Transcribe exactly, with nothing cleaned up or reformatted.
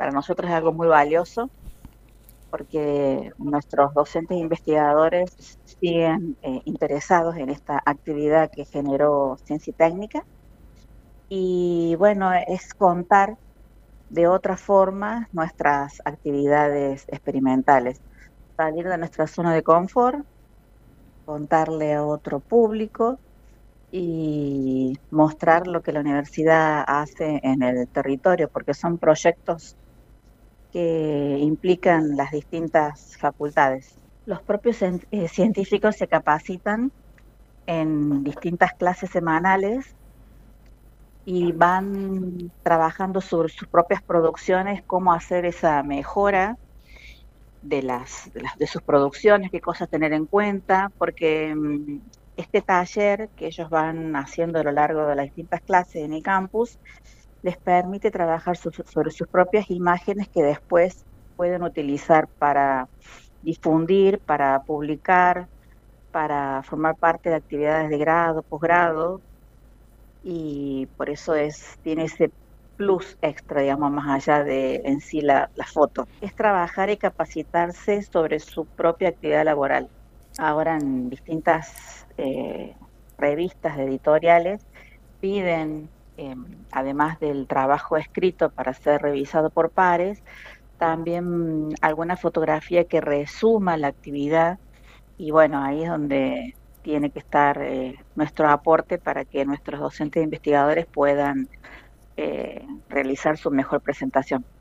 para nosotros es algo muy valioso porque nuestros docentes e investigadores siguen eh, interesados en esta actividad que generó Ciencia y Técnica. Y bueno, es contar de otra forma nuestras actividades experimentales, salir de nuestra zona de confort, contarle a otro público y mostrar lo que la universidad hace en el territorio, porque son proyectos que implican las distintas facultades. Los propios eh, científicos se capacitan en distintas clases semanales y van trabajando sobre sus propias producciones, cómo hacer esa mejora de, las, de, las, de sus producciones, qué cosas tener en cuenta, porque um, este taller que ellos van haciendo a lo largo de las distintas clases en el campus les permite trabajar su, sobre sus propias imágenes que después pueden utilizar para difundir, para publicar, para formar parte de actividades de grado, posgrado, y por eso es, tiene ese plus extra, digamos, más allá de en sí la, la foto. Es trabajar y capacitarse sobre su propia actividad laboral. Ahora en distintas eh, revistas editoriales piden, eh, además del trabajo escrito para ser revisado por pares, también alguna fotografía que resuma la actividad, y bueno, ahí es donde tiene que estar eh, nuestro aporte para que nuestros docentes e investigadores puedan eh, realizar su mejor presentación.